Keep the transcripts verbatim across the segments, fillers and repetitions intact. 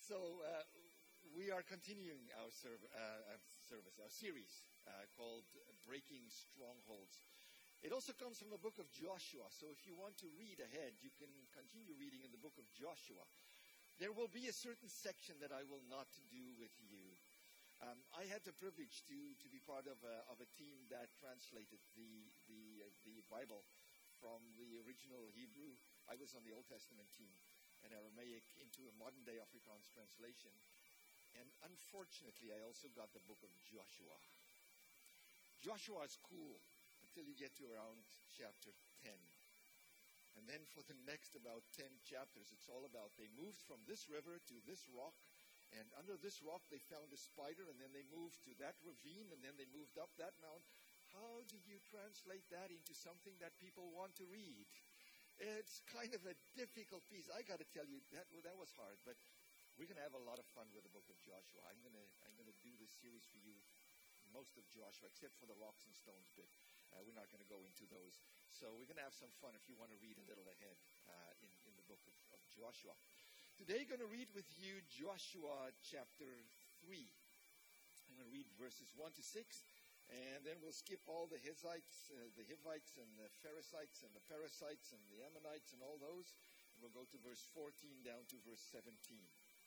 So uh, we are continuing our serv- uh, uh, service, our series uh, called Breaking Strongholds. It also comes from the book of Joshua. So if you want to read ahead, you can continue reading in the book of Joshua. There will be a certain section that I will not do with you. Um, I had the privilege to, to be part of a, of a team that translated the the, uh, the Bible from the original Hebrew. I was on the Old Testament team, and Aramaic into a modern-day Afrikaans translation. And unfortunately, I also got the book of Joshua. Joshua is cool until you get to around chapter ten. And then for the next about ten chapters, it's all about they moved from this river to this rock, and under this rock they found a spider, and then they moved to that ravine, and then they moved up that mountain. How do you translate that into something that people want to read? It's kind of a difficult piece. I got to tell you, that well, that was hard, but we're going to have a lot of fun with the book of Joshua. I'm going to I'm going to do this series for you, most of Joshua, except for the rocks and stones bit. Uh, we're not going to go into those. So we're going to have some fun if you want to read a little ahead uh, in, in the book of, of Joshua. Today I'm going to read with you Joshua chapter three. I'm going to read verses one to six, and then we'll skip all the Hittites, uh, the Hivites and the Perizzites and the Perizzites and the Ammonites and all those. And we'll go to verse fourteen down to verse seventeen.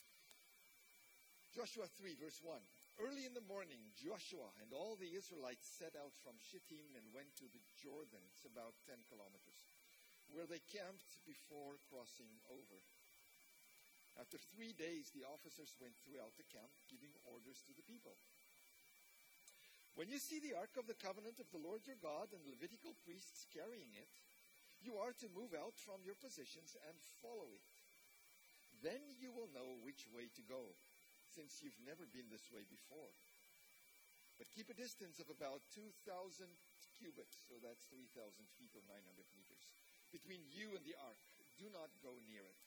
Joshua three, verse one. Early in the morning, Joshua and all the Israelites set out from Shittim and went to the Jordan. It's about ten kilometers, where they camped before crossing over. After three days, the officers went throughout the camp, giving orders to the people. When you see the Ark of the Covenant of the Lord your God and Levitical priests carrying it, you are to move out from your positions and follow it. Then you will know which way to go, since you've never been this way before. But keep a distance of about two thousand cubits, so that's three thousand feet or nine hundred meters, between you and the ark. Do not go near it.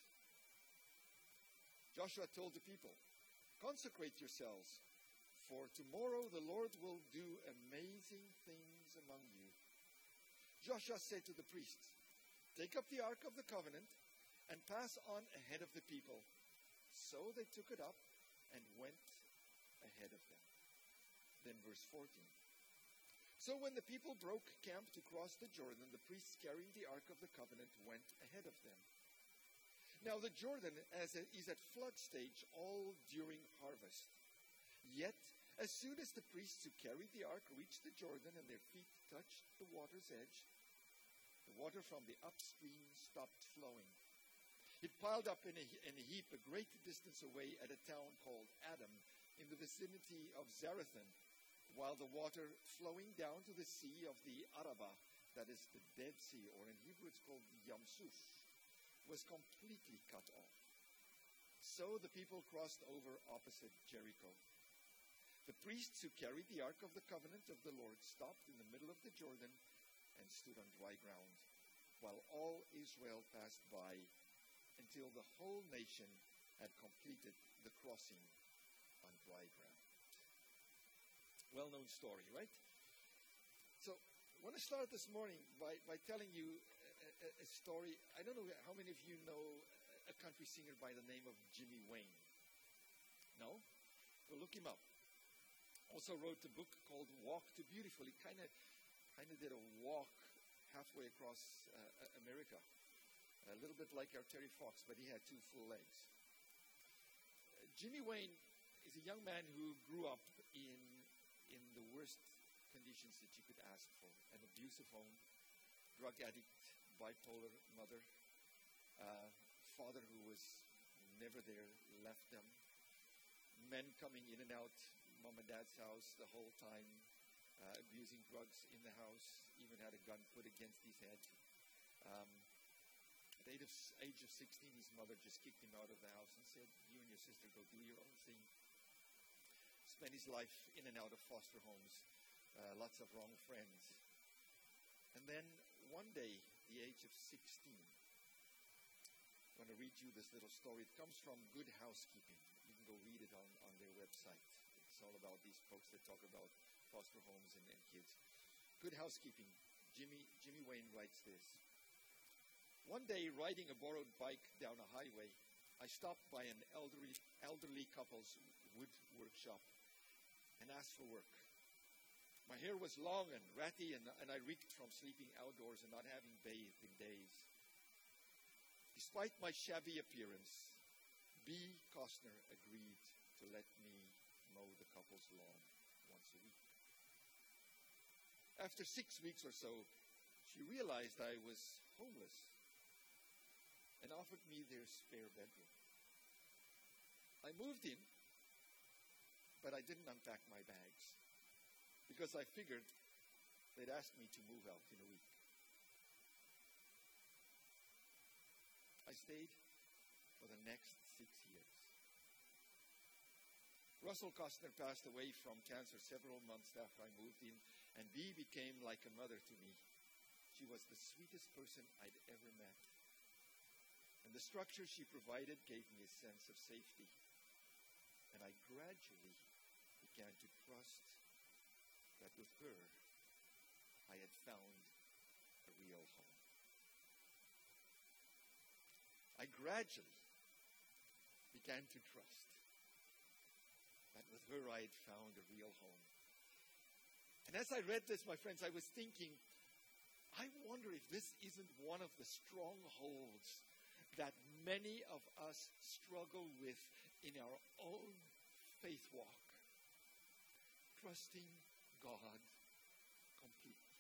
Joshua told the people, consecrate yourselves, for tomorrow the Lord will do amazing things among you. Joshua said to the priests, take up the Ark of the Covenant and pass on ahead of the people. So they took it up and went ahead of them. Then verse fourteen. So when the people broke camp to cross the Jordan, the priests carrying the Ark of the Covenant went ahead of them. Now the Jordan as a, is at flood stage all during harvest. Yet, as soon as the priests who carried the ark reached the Jordan and their feet touched the water's edge, the water from the upstream stopped flowing. It piled up in a, in a heap a great distance away at a town called Adam in the vicinity of Zarethan, while the water flowing down to the sea of the Arabah, that is the Dead Sea, or in Hebrew it's called Yam Suf, was completely cut off. So the people crossed over opposite Jericho. The priests who carried the Ark of the Covenant of the Lord stopped in the middle of the Jordan and stood on dry ground, while all Israel passed by until the whole nation had completed the crossing on dry ground. Well-known story, right? So I want to start this morning by, by telling you a, a story. I don't know how many of you know a country singer by the name of Jimmy Wayne. No? Well, look him up. Also wrote a book called Walk to Beautiful. He kind of kind of did a walk halfway across uh, America. A little bit like our Terry Fox, but he had two full legs. Uh, Jimmy Wayne is a young man who grew up in in the worst conditions that you could ask for. An abusive home, drug addict, bipolar mother, uh, father who was never there, left them, men coming in and out mom and dad's house the whole time, uh, abusing drugs in the house, even had a gun put against his head. Um, at the age of, age of sixteen, his mother just kicked him out of the house and said, you and your sister go do your own thing. Spent his life in and out of foster homes, uh, lots of wrong friends. And then one day, the age of sixteen, I'm going to read you this little story. It comes from Good Housekeeping. You can go read it on, on their website. It's all about these folks that talk about foster homes and, and kids. Good Housekeeping. Jimmy, Jimmy Wayne writes this. One day, riding a borrowed bike down a highway, I stopped by an elderly, elderly couple's wood workshop and asked for work. My hair was long and ratty, and, and I reeked from sleeping outdoors and not having bathed in days. Despite my shabby appearance, B. Costner agreed to let me mow the couple's lawn once a week. After six weeks or so, she realized I was homeless and offered me their spare bedroom. I moved in, but I didn't unpack my bags because I figured they'd ask me to move out in a week. I stayed for the next six years. Russell Costner passed away from cancer several months after I moved in, and Bee became like a mother to me. She was the sweetest person I'd ever met. And the structure she provided gave me a sense of safety. And I gradually began to trust that with her, I had found a real home. I gradually began to trust that with her I had found a real home. And as I read this, my friends, I was thinking, I wonder if this isn't one of the strongholds that many of us struggle with in our own faith walk. Trusting God completely.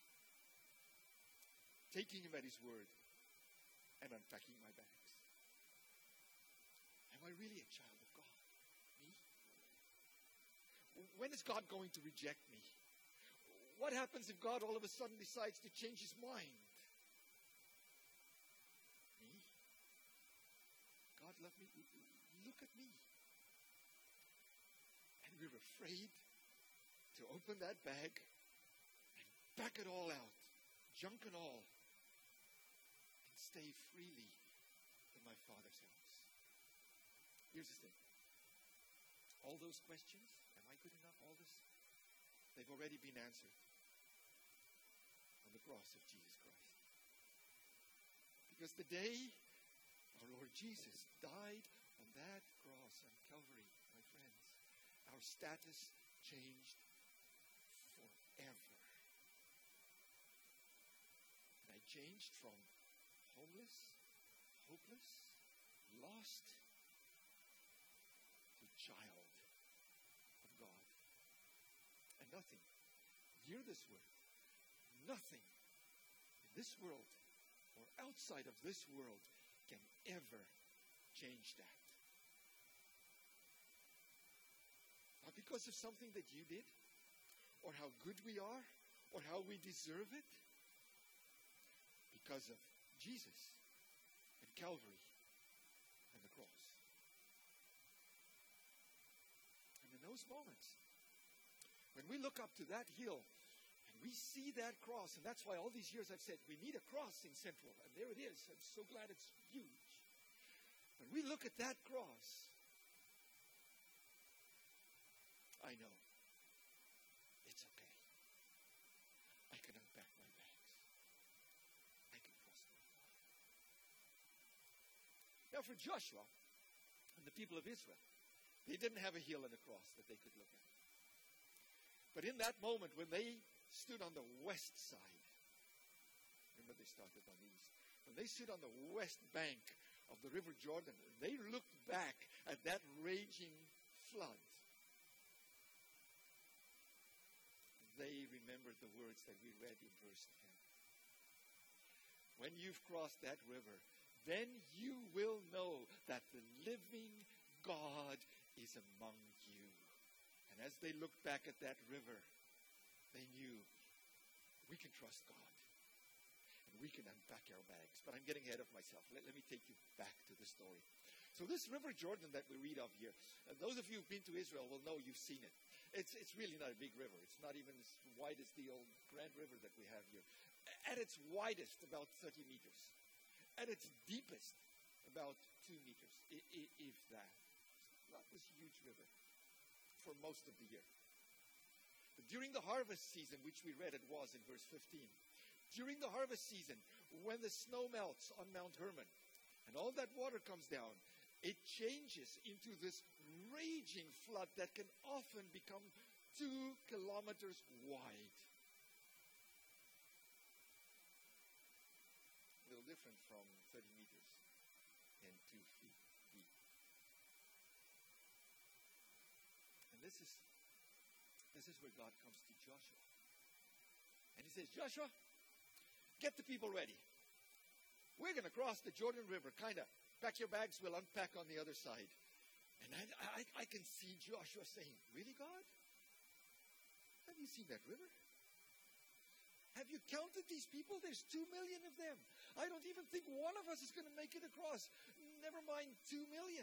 Taking Him at His word and unpacking my bags. Am I really a child of God? Me? When is God going to reject me? What happens if God all of a sudden decides to change His mind? Me? God, let me, look at me. And we're afraid to open that bag and pack it all out, junk and all, and stay freely in my Father's house. Here's the thing. All those questions, am I good enough, all this, they've already been answered on the cross of Jesus Christ. Because the day our Lord Jesus died on that cross on Calvary, my friends, our status changed forever. And I changed from homeless, hopeless, lost, to child of God. And nothing, hear this word, nothing in this world or outside of this world can ever change that. Not because of something that you did, or how good we are, or how we deserve it. Because of Jesus and Calvary and the cross. And in those moments, when we look up to that hill and we see that cross, and that's why all these years I've said, we need a cross in Central, and there it is. I'm so glad it's huge. When we look at that cross, I know it's okay. I can unpack my bags. I can trust my Father. Now for Joshua and the people of Israel, they didn't have a hill and a cross that they could look at. But in that moment when they stood on the west side, remember they started on the east, when they stood on the west bank of the River Jordan, they looked back at that raging flood. They remembered the words that we read in verse ten. When you've crossed that river, then you will know that the living God is among you. And as they looked back at that river, they knew we can trust God. And we can unpack our bags. But I'm getting ahead of myself. Let, let me take you back to the story. So this River Jordan that we read of here, uh, those of you who've been to Israel will know you've seen it. It's, it's really not a big river. It's not even as wide as the old Grand River that we have here. At its widest, about thirty meters. At its deepest, about two meters, if that. It's not this huge river for most of the year. But during the harvest season, which we read it was in verse fifteen, during the harvest season, when the snow melts on Mount Hermon, and all that water comes down, it changes into this raging flood that can often become two kilometers wide. A little different from thirty meters and two feet deep. And this is this is where God comes to Joshua. And he says, Joshua, get the people ready. We're going to cross the Jordan River, kind of. Pack your bags, we'll unpack on the other side. And I, I, I can see Joshua saying, really, God? Have you seen that river? Have you counted these people? There's two million of them. I don't even think one of us is going to make it across. Never mind two million.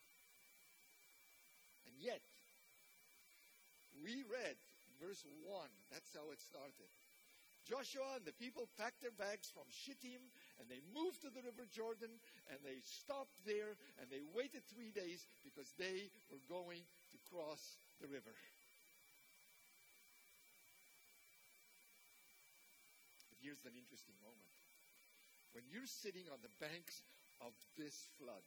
And yet, we read verse one. That's how it started. Joshua and the people packed their bags from Shittim, and they moved to the river Jordan, and they stopped there, and they waited three days because they were going to cross the river. But here's an interesting moment. When you're sitting on the banks of this flood,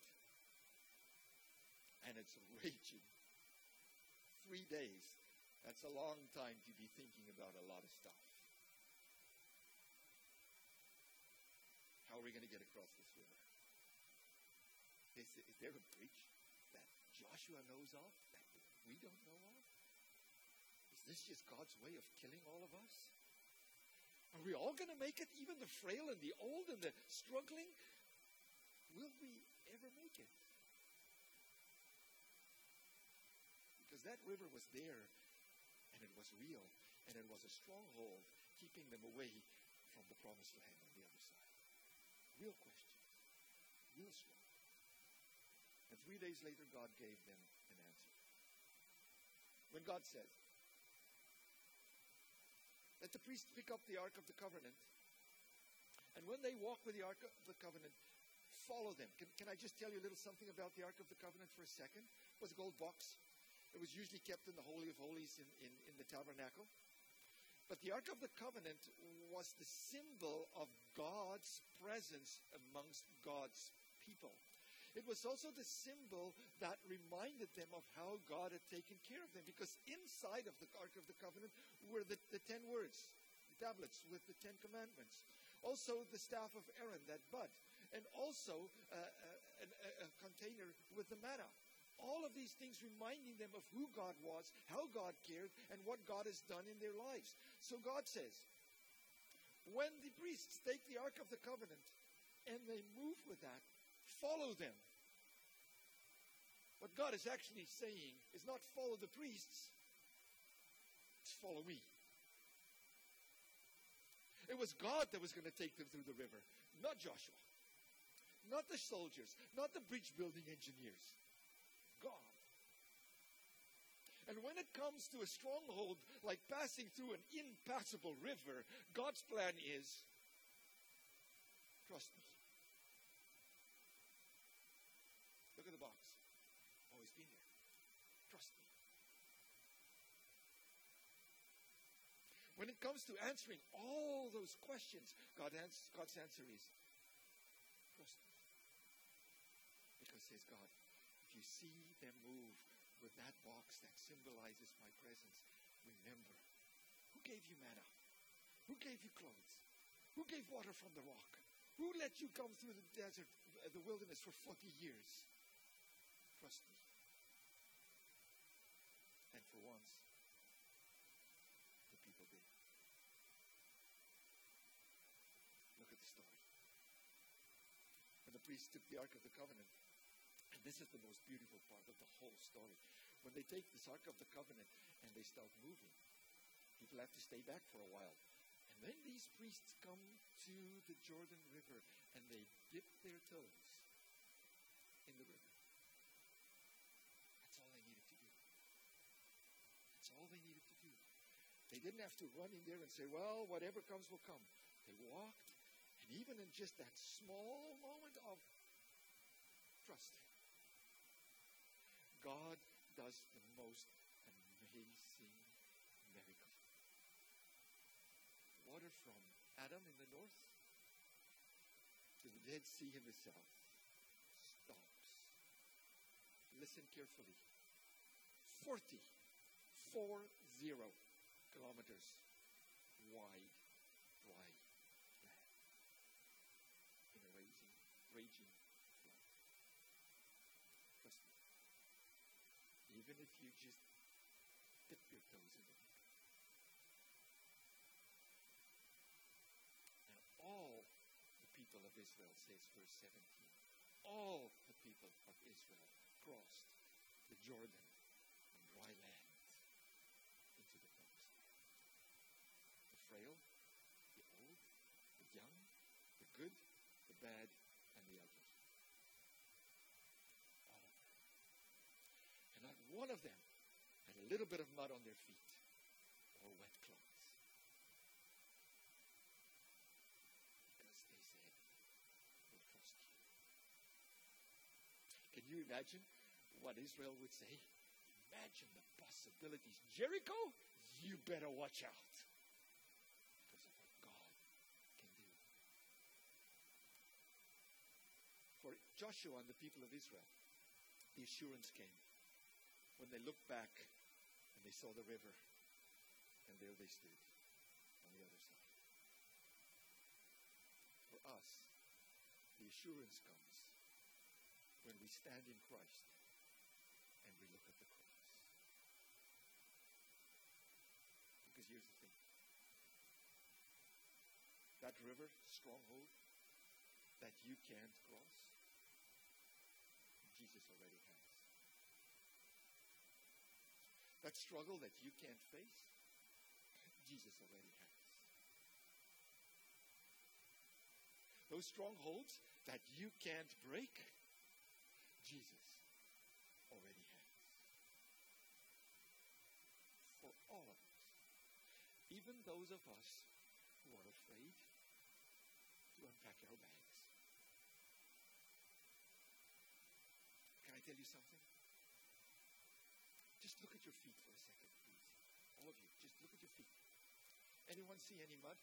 and it's raging, three days, that's a long time to be thinking about a lot of stuff. How are we going to get across this river? Is, is there a bridge that Joshua knows of that we don't know of? Is this just God's way of killing all of us? Are we all going to make it, even the frail and the old and the struggling? Will we ever make it? Because that river was there, and it was real, and it was a stronghold keeping them away from the promised land on the other side. Real questions. Real strong. And three days later, God gave them an answer. When God said, let the priests pick up the Ark of the Covenant, and when they walk with the Ark of the Covenant, follow them. Can, can I just tell you a little something about the Ark of the Covenant for a second? It was a gold box. It was usually kept in the Holy of Holies in, in, in the tabernacle. But the Ark of the Covenant was the symbol of God's presence amongst God's people. It was also the symbol that reminded them of how God had taken care of them. Because inside of the Ark of the Covenant were the, the ten words, the tablets with the Ten Commandments. Also the staff of Aaron, that bud. And also uh, a, a, a container with the manna. All of these things reminding them of who God was, how God cared, and what God has done in their lives. So God says, when the priests take the Ark of the Covenant and they move with that, follow them. What God is actually saying is not follow the priests, it's follow me. It was God that was going to take them through the river, not Joshua, not the soldiers, not the bridge building engineers. God. And when it comes to a stronghold like passing through an impassable river, God's plan is, trust me. Look at the box. Always been there. Trust me. When it comes to answering all those questions, God ans- God's answer is, trust me. Because says God, you see them move with that box that symbolizes my presence, remember, who gave you manna? Who gave you clothes? Who gave water from the rock? Who let you come through the desert, the wilderness for forty years? Trust me. And for once, the people did. Look at the story. When the priests took the Ark of the Covenant, and this is the most beautiful part of the whole story. When they take this Ark of the Covenant and they start moving, people have to stay back for a while. And then these priests come to the Jordan River and they dip their toes in the river. That's all they needed to do. That's all they needed to do. They didn't have to run in there and say, well, whatever comes will come. They walked, and even in just that small moment of trust, God does the most amazing miracle. Water from Adam in the north to the Dead Sea in the south stops listen carefully, forty, four zero kilometers wide, dry land in a raging, raging flood. Trust me. Even if you just dip your toes in it. And all the people of Israel, says verse seventeen, all the people of Israel crossed the Jordan on dry land into the promised land. The frail, the old, the young, the good, the bad, and the ugly. All of them. And not one of them had a little bit of mud on their feet or wet clothes. Because they said, we'll trust you. Can you imagine what Israel would say? Imagine the possibilities. Jericho, you better watch out. Because of what God can do. For Joshua and the people of Israel, the assurance came when they looked back and they saw the river, and there they stood on the other side. For us, the assurance comes when we stand in Christ and we look at the cross. Because here's the thing. That river, stronghold, that you can't cross, Jesus already has. That struggle that you can't face, Jesus already has. Those strongholds that you can't break, Jesus already has. For all of us. Even those of us who are afraid to unpack our bags. Can I tell you something? Just look at your feet for a second, please. All of you, just look at your feet. Anyone see any mud?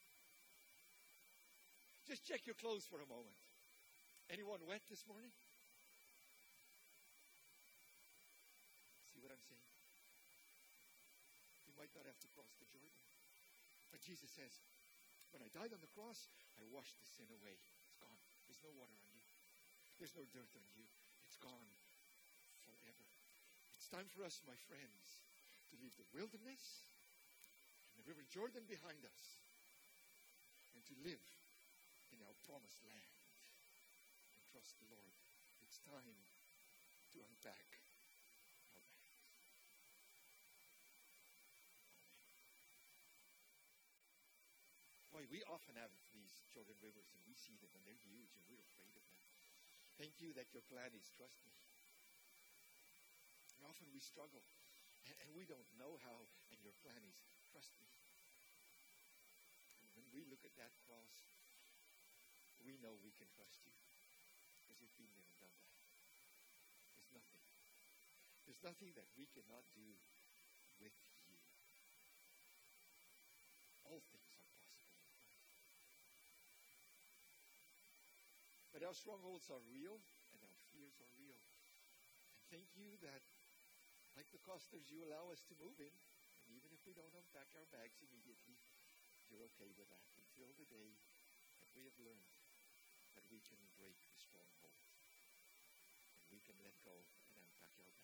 Just check your clothes for a moment. Anyone wet this morning? See what I'm saying? You might not have to cross the Jordan. But Jesus says, when I died on the cross, I washed the sin away. It's gone. There's no water on you. There's no dirt on you. It's gone forever. It's time for us, my friends, to leave the wilderness and the river Jordan behind us and to live in our promised land and trust the Lord. It's time to unpack our bags. Amen. Boy, we often have these Jordan rivers and we see them and they're huge and we're afraid of them. Thank you that your plan is trust me. And often we struggle and, and we don't know how, and your plan is trust me. And when we look at that cross, we know we can trust you because you've been there and done that. There's nothing. There's nothing that we cannot do with you. All things are possible in Christ. But our strongholds are real and our fears are real. And thank you that, like the costers, you allow us to move in. And even if we don't unpack our bags immediately, you're okay with that until the day that we have learned that we can break the stronghold. And we can let go and unpack our bags.